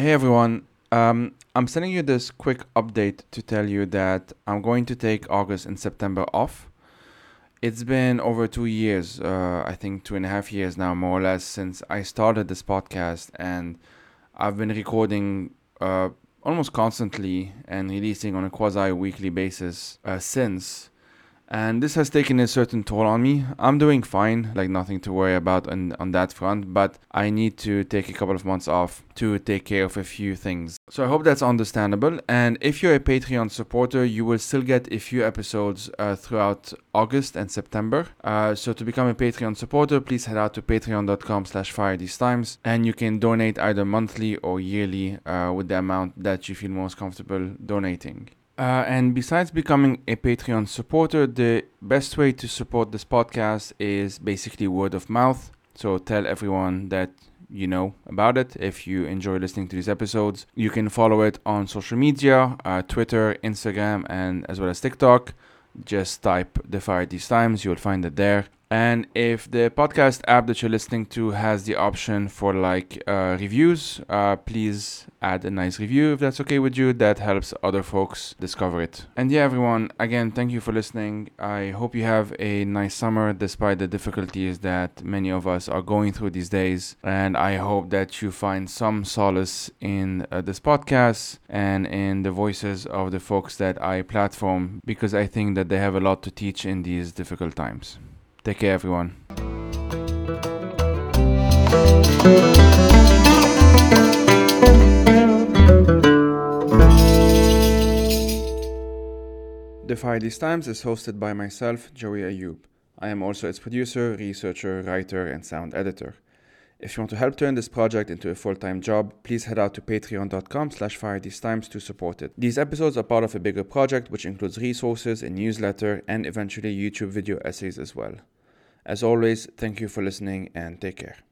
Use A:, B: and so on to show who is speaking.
A: Hey everyone, I'm sending you this quick update to tell you that I'm going to take August and September off. It's been over 2 years, I think 2.5 years now, more or less, since I started this podcast, and I've been recording almost constantly and releasing on a quasi weekly basis since. And this has taken a certain toll on me. I'm doing fine, like nothing to worry about on that front, but I need to take a couple of months off to take care of a few things. So I hope that's understandable. And if you're a Patreon supporter, you will still get a few episodes throughout August and September. So to become a Patreon supporter, please head out to patreon.com/firethesetimes, and you can donate either monthly or yearly with the amount that you feel most comfortable donating. And besides becoming a Patreon supporter, the best way to support this podcast is basically word of mouth. So tell everyone that you know about it if you enjoy listening to these episodes. You can follow it on social media, Twitter, Instagram, and as well as TikTok. Just type The Fire These Times, you'll find it there. And if the podcast app that you're listening to has the option for reviews, please add a nice review if that's okay with you. That helps other folks discover it. And yeah, everyone, again, thank you for listening. I hope you have a nice summer despite the difficulties that many of us are going through these days. And I hope that you find some solace in this podcast and in the voices of the folks that I platform, because I think that they have a lot to teach in these difficult times. Take care, everyone. The Fire These Times is hosted by myself, Joey Ayoub. I am also its producer, researcher, writer, and sound editor. If you want to help turn this project into a full-time job, please head out to patreon.com/firethesetimes to support it. These episodes are part of a bigger project which includes resources, a newsletter, and eventually YouTube video essays as well. As always, thank you for listening and take care.